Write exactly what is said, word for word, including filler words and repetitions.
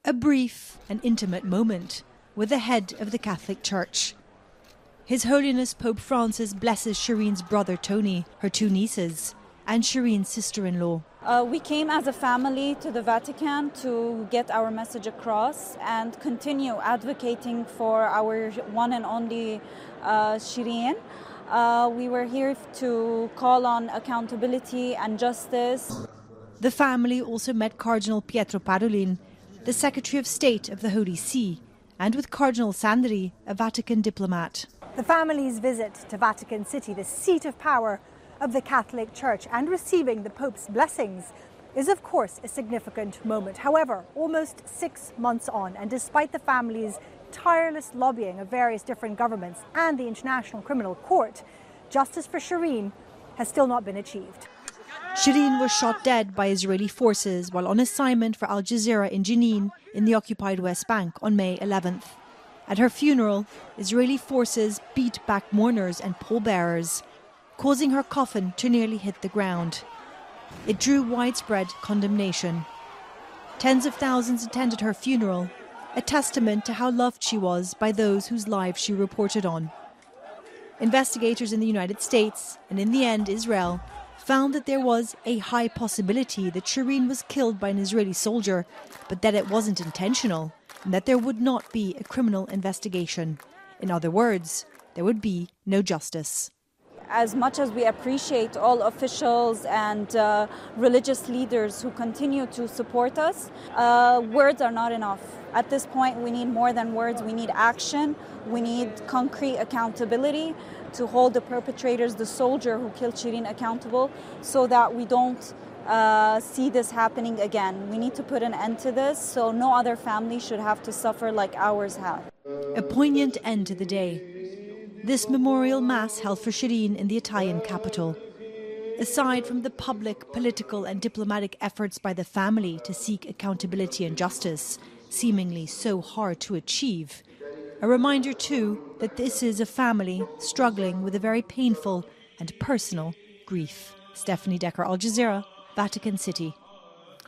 A brief and intimate moment with the head of the Catholic Church. His Holiness Pope Francis blesses Shireen's brother Tony, her two nieces, and Shireen's sister-in-law. Uh, we came as a family to the Vatican to get our message across and continue advocating for our one and only uh, Shireen. Uh, we were here to call on accountability and justice. The family also met Cardinal Pietro Parolin, the Secretary of State of the Holy See, and with Cardinal Sandri, a Vatican diplomat. The family's visit to Vatican City, the seat of power of the Catholic Church, and receiving the Pope's blessings is of course a significant moment. However, almost six months on, and despite the family's tireless lobbying of various different governments and the International Criminal Court, justice for Shireen has still not been achieved. Shireen was shot dead by Israeli forces while on assignment for Al Jazeera in Jenin in the occupied West Bank on May eleventh. At her funeral, Israeli forces beat back mourners and pallbearers, causing her coffin to nearly hit the ground. It drew widespread condemnation. Tens of thousands attended her funeral, a testament to how loved she was by those whose lives she reported on. Investigators in the United States, and in the end Israel, found that there was a high possibility that Shireen was killed by an Israeli soldier, but that it wasn't intentional, and that there would not be a criminal investigation. In other words, there would be no justice. As much as we appreciate all officials and uh, religious leaders who continue to support us, uh, words are not enough. At this point, we need more than words. We need action. We need concrete accountability to hold the perpetrators, the soldier who killed Shireen, accountable, so that we don't uh, see this happening again. We need to put an end to this, so no other family should have to suffer like ours have. A poignant end to the day. This memorial mass held for Shireen in the Italian capital. Aside from the public, political and diplomatic efforts by the family to seek accountability and justice, seemingly so hard to achieve, a reminder too that this is a family struggling with a very painful and personal grief. Stephanie Decker, Al Jazeera, Vatican City.